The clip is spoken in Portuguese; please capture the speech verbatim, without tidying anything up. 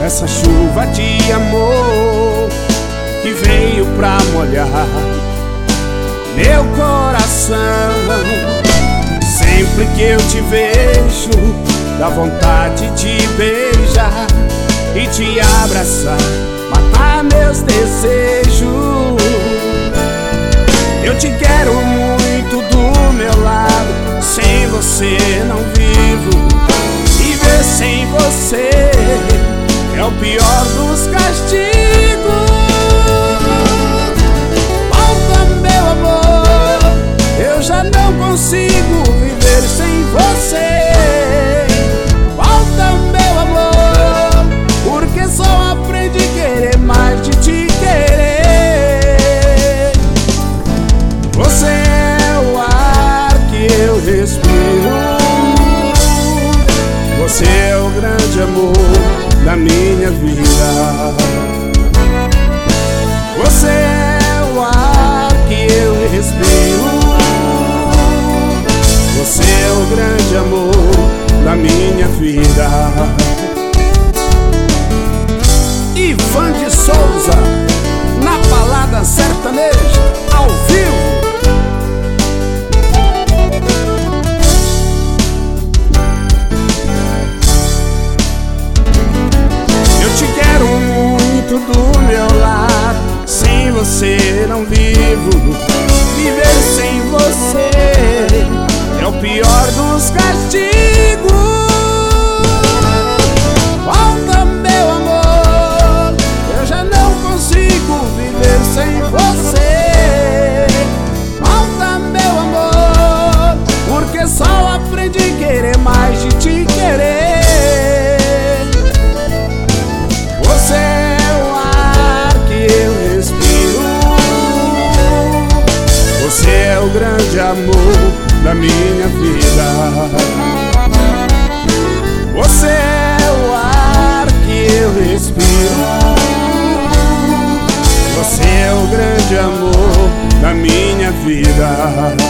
essa chuva de amor que veio pra molhar meu coração. Sempre que eu te vejo, dá vontade de beijar e te abraçar, matar meus desejos. Eu te quero muito do meu lado, sem você não vivo. Viver sem você é o pior dos castigos. Volta, meu amor, eu já não consigo viver sem você. Volta, meu amor, porque só aprendi a querer mais de te querer. Você é o ar que eu respiro, você é o grande amor da minha vida. Você é o ar que eu respiro, você é o grande amor da minha vida. Ivan de Souza, na balada sertaneja, ao vivo. Eu te quero muito do meu lado, sem você não vivo. Viver sem você é o pior dos castigos. Volta, meu amor, eu já não consigo viver sem você. Volta, meu amor, porque só aprendi a querer mais de te querer. Você é o ar que eu respiro, você é o grande amor da minha vida. Você é o ar que eu respiro, você é o grande amor da minha vida.